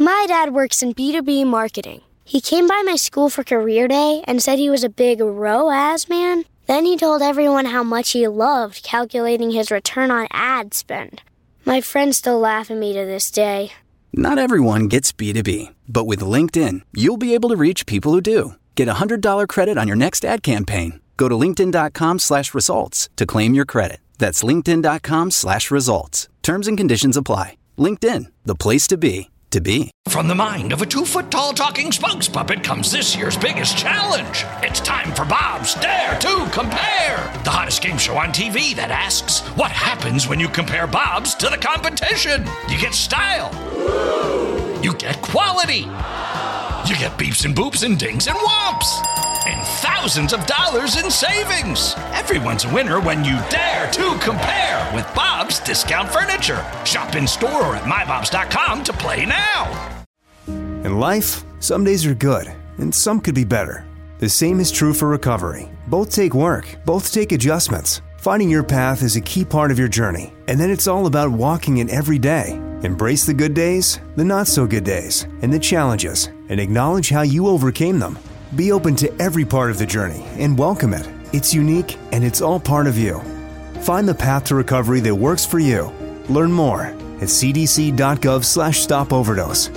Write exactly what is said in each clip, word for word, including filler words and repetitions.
My dad works in B two B marketing. He came by my school for career day and said he was a big R O A S man. Then he told everyone how much he loved calculating his return on ad spend. My friends still laugh at me to this day. Not everyone gets B two B, but with LinkedIn, you'll be able to reach people who do. Get a one hundred dollars credit on your next ad campaign. Go to linkedin.com slash results to claim your credit. That's linkedin.com slash results. Terms and conditions apply. LinkedIn, the place to be, to be. From the mind of a two-foot-tall talking spokes puppet comes this year's biggest challenge. It's time for Bob's Dare to Compare, the hottest game show on T V that asks, what happens when you compare Bob's to the competition? You get style. You get quality. You get beeps and boops and dings and whomps. And thousands of dollars in savings. Everyone's a winner when you dare to compare with Bob's Discount Furniture. Shop in store or at my bobs dot com to play now. In life, some days are good, and some could be better. The same is true for recovery. Both take work, both take adjustments. Finding your path is a key part of your journey, and then it's all about walking it every day. Embrace the good days, the not-so-good days, and the challenges, and acknowledge how you overcame them. Be open to every part of the journey and welcome it. It's unique, and it's all part of you. Find the path to recovery that works for you. Learn more at cdc.gov slash stop overdose.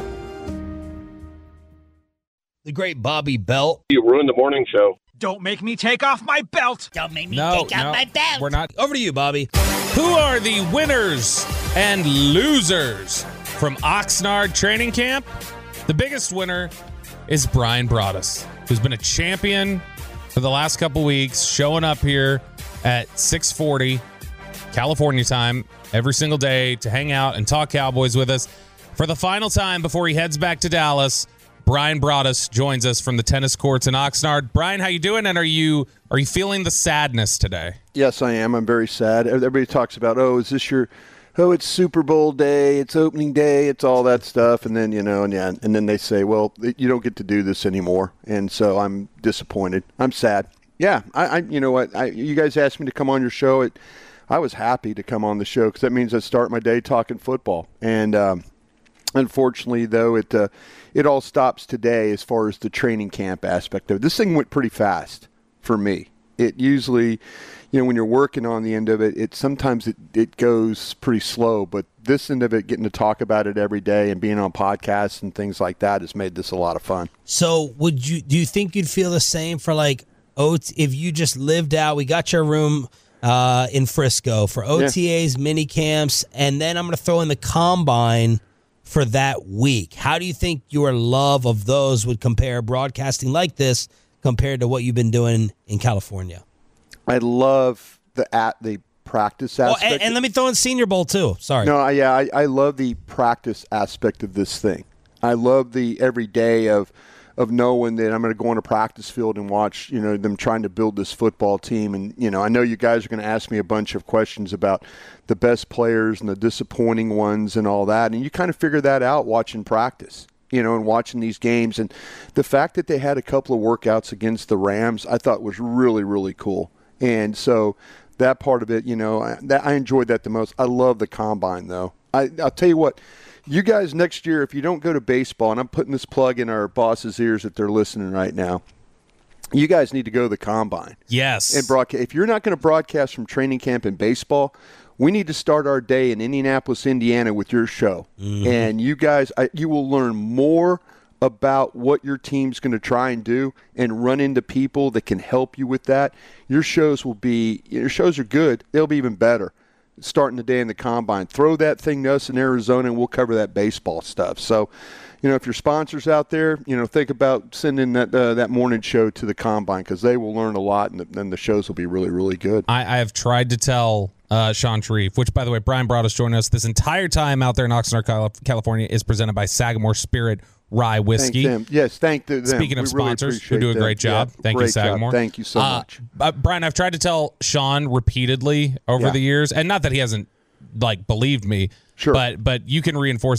The great Bobby Belt. You ruined the morning show. Don't make me take off my belt. Don't make me no, take off no, my belt. We're not. Over to you, Bobby. Who are the winners and losers from Oxnard training camp? The biggest winner is Brian Broaddus, who's been a champion for the last couple weeks, showing up here at six forty California time every single day to hang out and talk Cowboys with us. For the final time before he heads back to Dallas, Brian Broaddus joins us from the tennis courts in Oxnard. Brian, how you doing? And are you are you feeling the sadness today? Yes, I am. I'm very sad. Everybody talks about, oh, is this your, oh, it's Super Bowl day, it's opening day, it's all that stuff, and then you know, and yeah, and then they say, well, you don't get to do this anymore, and so I'm disappointed. I'm sad. Yeah, I, I you know what? I, you guys asked me to come on your show. It, I was happy to come on the show because that means I start my day talking football, and um, unfortunately, though, it. Uh, It all stops today as far as the training camp aspect of it. This thing went pretty fast for me. It usually, you know, when you're working on the end of it, it sometimes it, it goes pretty slow. But this end of it, getting to talk about it every day and being on podcasts and things like that has made this a lot of fun. So would you do you think you'd feel the same for like O T, if you just lived out, we got your room uh, in Frisco for O T As, yeah. mini camps, and then I'm going to throw in the combine for that week. How do you think your love of those would compare broadcasting like this compared to what you've been doing in California? I love the at the practice aspect. Oh, and, and let me throw in Senior Bowl too. Sorry. No, I, yeah, I, I love the practice aspect of this thing. I love the every day of of knowing that I'm going to go on a practice field and watch, you know, them trying to build this football team. And, you know, I know you guys are going to ask me a bunch of questions about the best players and the disappointing ones and all that. And you kind of figure that out watching practice, you know, and watching these games. And the fact that they had a couple of workouts against the Rams, I thought was really, really cool. And so that part of it, you know, I, that, I enjoyed that the most. I love the combine, though. I, I'll tell you what. You guys, next year, if you don't go to baseball, and I'm putting this plug in our boss's ears if they're listening right now, you guys need to go to the combine. Yes. And broadcast. If you're not going to broadcast from training camp in baseball, we need to start our day in Indianapolis, Indiana with your show. Mm-hmm. And you guys, I, you will learn more about what your team's going to try and do and run into people that can help you with that. Your shows will be, your shows are good. They'll be even better. Starting the day in the combine. Throw that thing to us in Arizona and we'll cover that baseball stuff. So, you know, if your sponsors out there, you know, think about sending that uh, that morning show to the combine because they will learn a lot and then the shows will be really, really good. I, I have tried to tell uh, Sean Sharif, which, by the way, Brian Broaddus joining us this entire time out there in Oxnard, California, is presented by Sagamore Spirit Rye Whiskey. Thank them. Yes, thank them. Speaking of we sponsors really who do a great them. job, yeah, thank great you, Sagamore. Job. Thank you so uh, much. Uh, Brian, I've tried to tell Sean repeatedly over yeah. the years, and not that he hasn't like believed me, sure. but but you can reinforce this.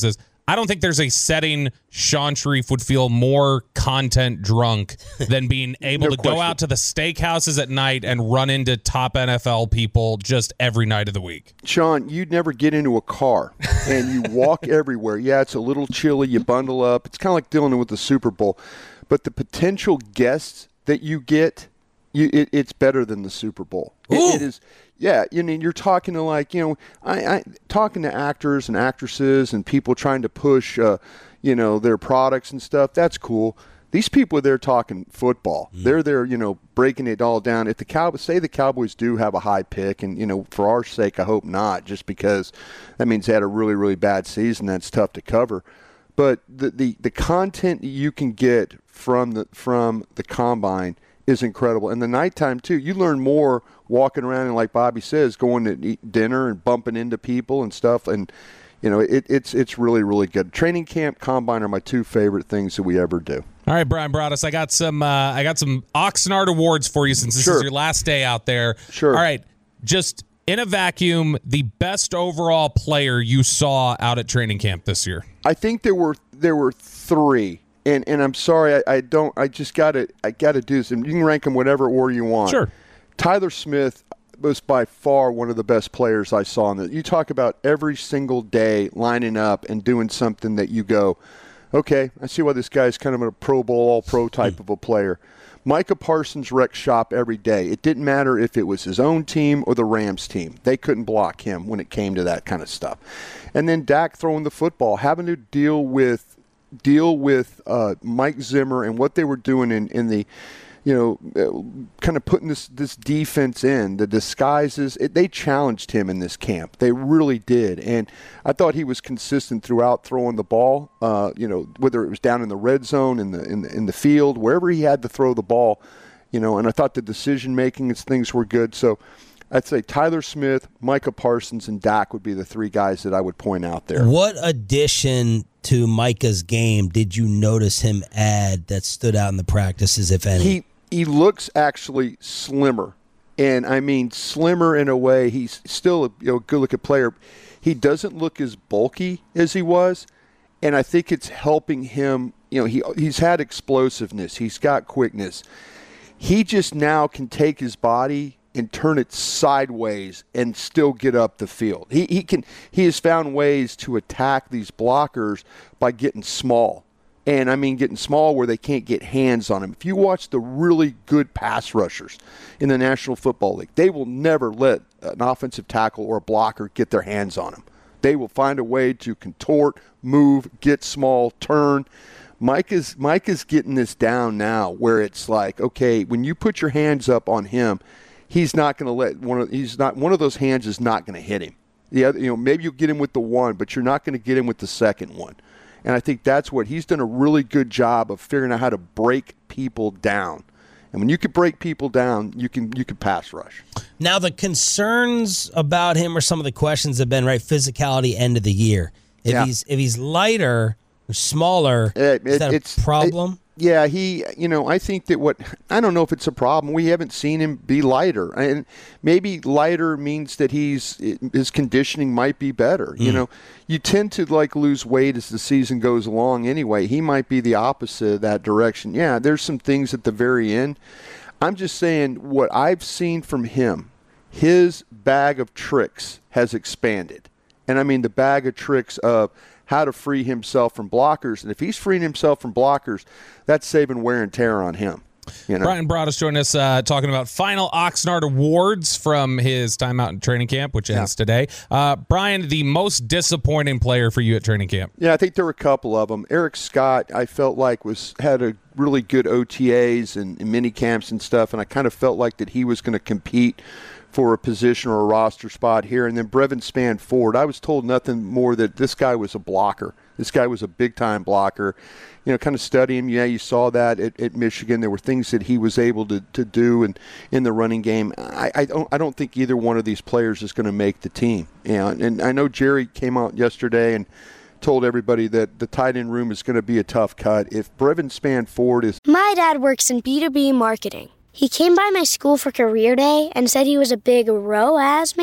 I don't think there's a setting Shan Shariff would feel more content drunk than being able No to question. go out to the steakhouses at night and run into top N F L people just every night of the week. Sean, you'd never get into a car and you walk everywhere. Yeah, it's a little chilly. You bundle up. It's kind of like dealing with the Super Bowl. But the potential guests that you get, you, it, it's better than the Super Bowl. It, it is. Yeah, you mean you're talking to like you know, I, I talking to actors and actresses and people trying to push, uh, you know, their products and stuff. That's cool. These people are there talking football. Mm. They're there, you know, breaking it all down. If the Cowboys say the Cowboys do have a high pick, and you know, for our sake, I hope not, just because that means they had a really, really bad season. That's tough to cover. But the the, the content you can get from the from the combine is incredible. And the nighttime too, you learn more walking around and, like Bobby says, going to eat dinner and bumping into people and stuff. And you know, it, it's it's really, really good. Training camp, combine are my two favorite things that we ever do. All right, Brian Broaddus, I got some uh, I got some Oxnard awards for you since this Sure. is your last day out there. Sure. All right, just in a vacuum, the best overall player you saw out at training camp this year. I think there were there were three. And and I'm sorry, I, I don't. I just got to. I got to do this. And you can rank them whatever order you want. Sure. Tyler Smith was by far one of the best players I saw in the. You talk about every single day lining up and doing something that you go, okay, I see why this guy's kind of a Pro Bowl, all-pro type of a player. Micah Parsons wrecked shop every day. It didn't matter if it was his own team or the Rams team. They couldn't block him when it came to that kind of stuff. And then Dak throwing the football, having to deal with. deal with uh, Mike Zimmer and what they were doing in, in the, you know, uh, kind of putting this, this defense in, the disguises. It, they challenged him in this camp. They really did. And I thought he was consistent throughout throwing the ball, uh, you know, whether it was down in the red zone, in the, in the, in the field, wherever he had to throw the ball, you know, and I thought the decision-making and things were good. So I'd say Tyler Smith, Micah Parsons, and Dak would be the three guys that I would point out there. What addition to Micah's game did you notice him add that stood out in the practices, if any? He he looks actually slimmer, and I mean slimmer in a way. He's still a you know, good-looking player. He doesn't look as bulky as he was, and I think it's helping him. You know, he he's had explosiveness. He's got quickness. He just now can take his body and turn it sideways and still get up the field. He he can he has found ways to attack these blockers by getting small. And I mean getting small where they can't get hands on him. If you watch the really good pass rushers in the National Football League, they will never let an offensive tackle or a blocker get their hands on him. They will find a way to contort, move, get small, turn. Mike is Mike is getting this down now where it's like, okay, when you put your hands up on him, he's not going to let one of he's not one of those hands is not going to hit him. The other, you know, maybe you'll get him with the one, but you're not going to get him with the second one. And I think that's what he's done a really good job of figuring out how to break people down. And when you can break people down, you can you can pass rush. Now the concerns about him or some of the questions have been right physicality end of the year. If Yeah. he's if he's lighter or smaller, It- is it- that a it's- problem? it- Yeah, he, you know, I think that what, I don't know if it's a problem. We haven't seen him be lighter. And maybe lighter means that he's, his conditioning might be better. Mm. You know, you tend to like lose weight as the season goes along anyway. He might be the opposite of that direction. Yeah, there's some things at the very end. I'm just saying what I've seen from him, his bag of tricks has expanded. And I mean the bag of tricks of how to free himself from blockers. And if he's freeing himself from blockers, that's saving wear and tear on him. You know? Brian Broaddus joined us uh, talking about final Oxnard awards from his time out in training camp, which ends yeah. today. Uh, Brian, the most disappointing player for you at training camp? Yeah, I think there were a couple of them. Eric Scott, I felt like was had a really good O T As and, and mini camps and stuff, and I kind of felt like that he was going to compete for a position or a roster spot here. And then Brevin Spann-Ford, I was told nothing more that this guy was a blocker. This guy was a big-time blocker. You know, kind of study him. Yeah, you saw that at, at Michigan. There were things that he was able to, to do and in the running game. I, I don't I don't think either one of these players is going to make the team. You know, and I know Jerry came out yesterday and told everybody that the tight end room is going to be a tough cut. If Brevin Spann-Ford is... My dad works in B two B marketing. He came by my school for career day and said he was a big R O A S man.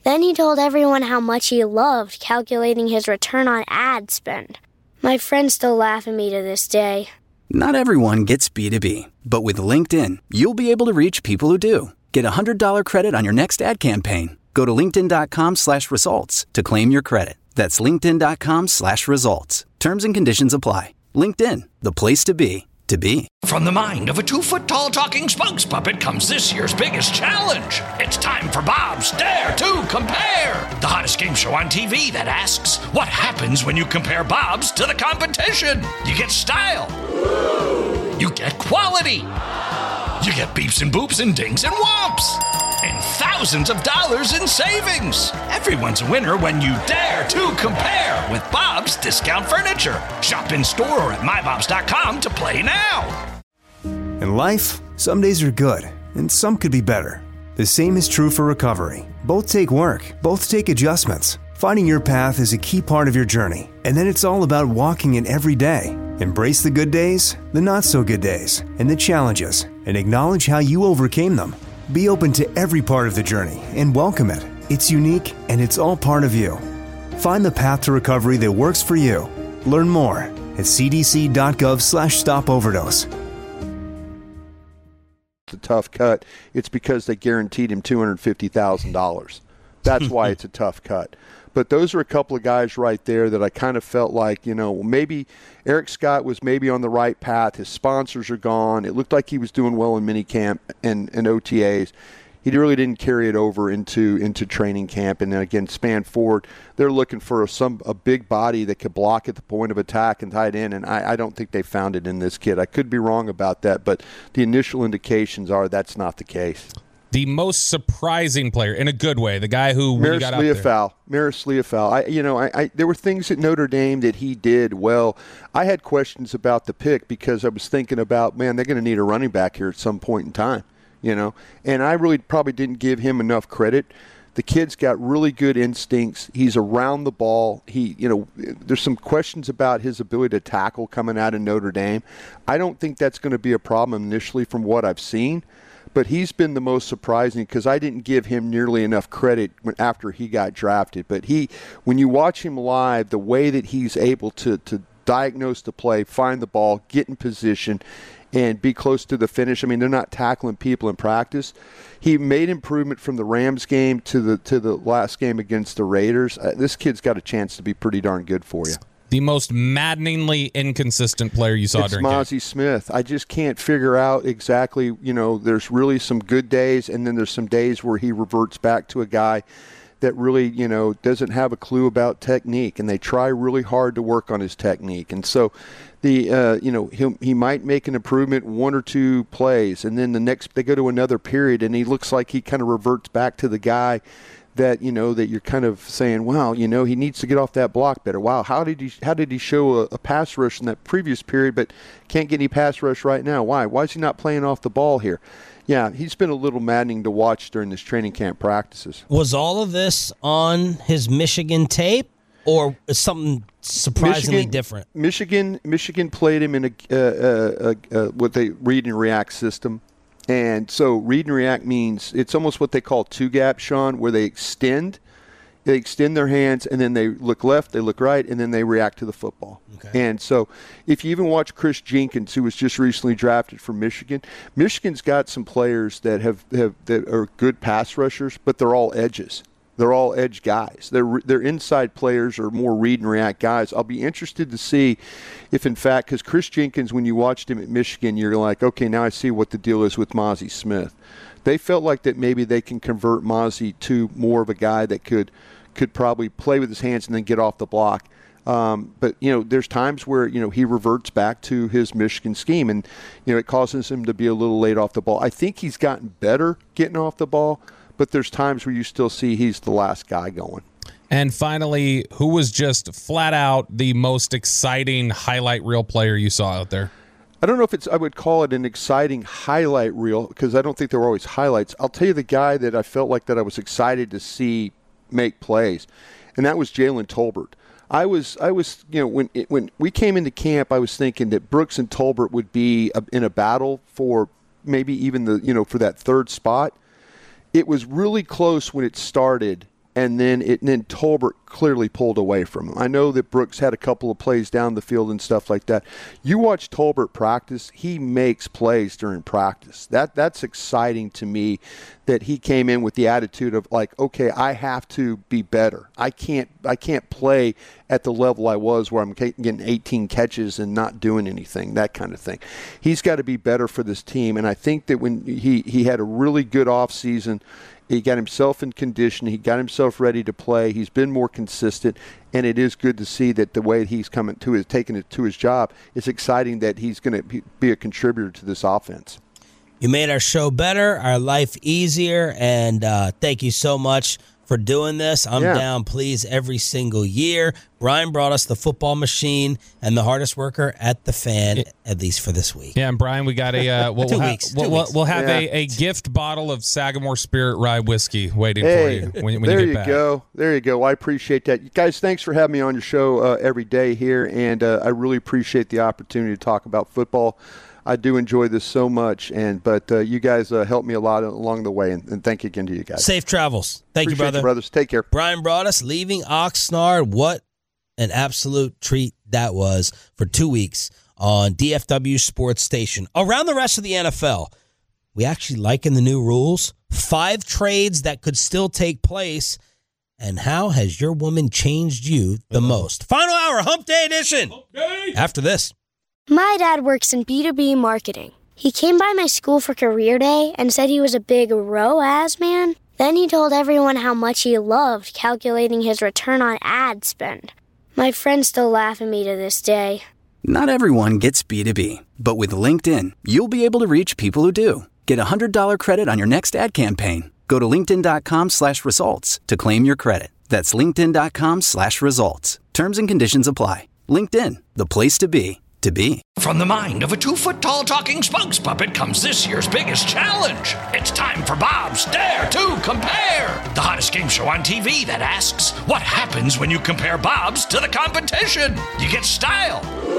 Then he told everyone how much he loved calculating his return on ad spend. My friends still laugh at me to this day. Not everyone gets B two B, but with LinkedIn, you'll be able to reach people who do. Get a one hundred dollars credit on your next ad campaign. Go to linkedin.com slash results to claim your credit. That's linkedin.com slash results. Terms and conditions apply. LinkedIn, the place to be, to be. From the mind of a two-foot-tall talking spokes puppet comes this year's biggest challenge. It's time for Bob's Dare to Compare, the hottest game show on T V that asks, what happens when you compare Bob's to the competition? You get style. You get quality. You get beeps and boops and dings and whomps. And thousands of dollars in savings. Everyone's a winner when you dare to compare with Bob's Discount Furniture. Shop in store or at my bobs dot com to play now. In life, some days are good, and some could be better. The same is true for recovery. Both take work, both take adjustments. Finding your path is a key part of your journey, and then it's all about walking it every day. Embrace the good days, the not-so-good days, and the challenges, and acknowledge how you overcame them. Be open to every part of the journey and welcome it. It's unique, and it's all part of you. Find the path to recovery that works for you. Learn more at c d c dot gov slash stop overdose. A tough cut. It's because they guaranteed him two hundred fifty thousand dollars. That's why it's a tough cut. But those are a couple of guys right there that I kind of felt like, you know, maybe Eric Scott was maybe on the right path. His sponsors are gone. It looked like he was doing well in minicamp and, and O T As. He really didn't carry it over into into training camp. And then again, span forward, they're looking for a, some a big body that could block at the point of attack and tight end. And I, I don't think they found it in this kid. I could be wrong about that, but the initial indications are that's not the case. The most surprising player, in a good way, the guy who when he got out there. Marist Liufau. Marist Liufau. I, you know, I, I, there were things at Notre Dame that he did well. I had questions about the pick because I was thinking about, man, they're going to need a running back here at some point in time, you know. And I really probably didn't give him enough credit. The kid's got really good instincts. He's around the ball. He, you know, there's some questions about his ability to tackle coming out of Notre Dame. I don't think that's going to be a problem initially from what I've seen. But he's been the most surprising because I didn't give him nearly enough credit when, after he got drafted. But he, when you watch him live, the way that he's able to, to diagnose the play, find the ball, get in position, and be close to the finish. I mean, they're not tackling people in practice. He made improvement from the Rams game to the to the last game against the Raiders. Uh, this kid's got a chance to be pretty darn good for you. The most maddeningly inconsistent player you saw it's during Mazi game. Smith. I just can't figure out exactly, you know, there's really some good days, and then there's some days where he reverts back to a guy that really, you know, doesn't have a clue about technique, and they try really hard to work on his technique. And so the, uh, you know, he he might make an improvement one or two plays, and then the next they go to another period, and he looks like he kind of reverts back to the guy that, you know, that you're kind of saying, wow, you know, he needs to get off that block better. Wow, how did he how did he show a, a pass rush in that previous period but can't get any pass rush right now? Why? Why is he not playing off the ball here? Yeah, he's been a little maddening to watch during this training camp practices. Was all of this on his Michigan tape, or is something surprisingly Michigan, different? Michigan Michigan played him in a, uh, uh, uh, uh, what they read and react system. And so read and react means it's almost what they call two gap, Sean, where they extend, they extend their hands, and then they look left, they look right, and then they react to the football. Okay. And so if you even watch Chris Jenkins, who was just recently drafted from Michigan, Michigan's got some players that have, have that are good pass rushers, but they're all edges. They're all edge guys. They're, they're inside players or more read and react guys. I'll be interested to see if, in fact, because Chris Jenkins, when you watched him at Michigan, you're like, okay, now I see what the deal is with Mazi Smith. They felt like that maybe they can convert Mazi to more of a guy that could could probably play with his hands and then get off the block. Um, but, you know, there's times where, you know, he reverts back to his Michigan scheme, and, you know, it causes him to be a little late off the ball. I think he's gotten better getting off the ball, but there's times where you still see he's the last guy going. And finally, who was just flat out the most exciting highlight reel player you saw out there? I don't know if it's, I would call it an exciting highlight reel because I don't think there were always highlights. I'll tell you the guy that I felt like that I was excited to see make plays, and that was Jalen Tolbert. I was, I was, you know, when it, when we came into camp, I was thinking that Brooks and Tolbert would be a, in a battle for maybe even the, you know, for that third spot. It was really close when it started, and then it and then Tolbert clearly pulled away from him. I know that Brooks had a couple of plays down the field and stuff like that. You watch Tolbert practice, he makes plays during practice. That that's exciting to me, that he came in with the attitude of like, okay, I have to be better. I can't I can't play at the level I was where I'm getting eighteen catches and not doing anything, that kind of thing. He's got to be better for this team, and I think that when he, he had a really good offseason, he got himself in condition. He got himself ready to play. He's been more consistent, and it is good to see that the way he's coming to his, taking it to his job, it's exciting that he's going to be a contributor to this offense. You made our show better, our life easier, and uh, thank you so much for doing this. I'm yeah. down, please, every single year. Brian brought us the football machine and the hardest worker at the Fan, yeah. at least for this week. Yeah, and Brian, we got a uh, we'll, two we'll weeks. Ha- we'll, two we'll, weeks. we'll have yeah. a, a gift bottle of Sagamore Spirit Rye whiskey waiting hey, for you when, when there you get you back. go. There you go. I appreciate that. You guys, thanks for having me on your show uh, every day here, and uh, I really appreciate the opportunity to talk about football. I do enjoy this so much, and but uh, you guys uh, helped me a lot along the way, and, and thank you again to you guys. Safe travels. Thank Appreciate you, brother. You, brothers. Take care. Brian brought us leaving Oxnard. What an absolute treat that was for two weeks on D F W Sports Station. Around the rest of the N F L, we actually liking the new rules. Five trades that could still take place. And how has your woman changed you the uh-huh. most? Final hour, Hump Day edition. Hump Day. After this. My dad works in B two B marketing. He came by my school for career day and said he was a big R O A S man. Then he told everyone how much he loved calculating his return on ad spend. My friends still laugh at me to this day. Not everyone gets B two B, but with LinkedIn, you'll be able to reach people who do. Get a one hundred dollars credit on your next ad campaign. Go to linkedin.com slash results to claim your credit. That's linkedin.com slash results. Terms and conditions apply. LinkedIn, the place to be. To be. From the mind of a two-foot-tall talking spokes puppet comes this year's biggest challenge. It's time for Bob's Dare to Compare, the hottest game show on T V that asks, what happens when you compare Bob's to the competition? You get style.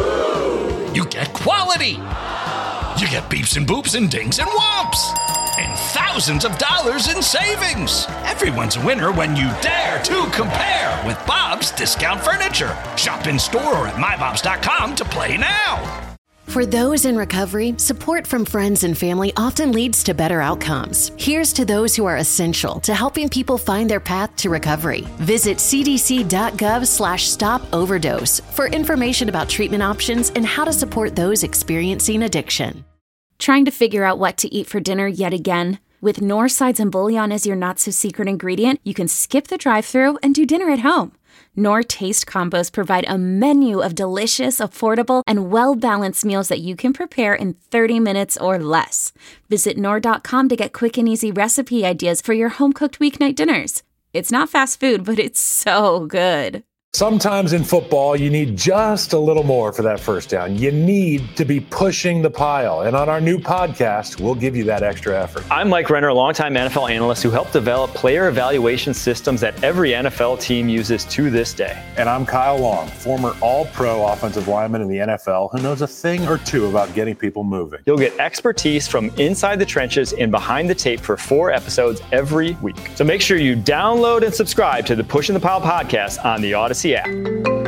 You get quality. You get beeps and boops and dings and whomps. And thousands of dollars in savings. Everyone's a winner when you dare to compare with Bob's Discount Furniture. Shop in store or at my bobs dot com to play now. For those in recovery, support from friends and family often leads to better outcomes. Here's to those who are essential to helping people find their path to recovery. Visit cdc.gov slash stop overdose for information about treatment options and how to support those experiencing addiction. Trying to figure out what to eat for dinner yet again? With Knorr sides and bouillon as your not-so-secret ingredient, you can skip the drive-thru and do dinner at home. Knorr Taste Combos provide a menu of delicious, affordable, and well-balanced meals that you can prepare in thirty minutes or less. Visit Knorr dot com to get quick and easy recipe ideas for your home-cooked weeknight dinners. It's not fast food, but it's so good. Sometimes in football, you need just a little more for that first down. You need to be pushing the pile. And on our new podcast, we'll give you that extra effort. I'm Mike Renner, a longtime N F L analyst who helped develop player evaluation systems that every N F L team uses to this day. And I'm Kyle Long, former all-pro offensive lineman in the N F L who knows a thing or two about getting people moving. You'll get expertise from inside the trenches and behind the tape for four episodes every week. So make sure you download and subscribe to the Pushing the Pile podcast on the Odyssey app.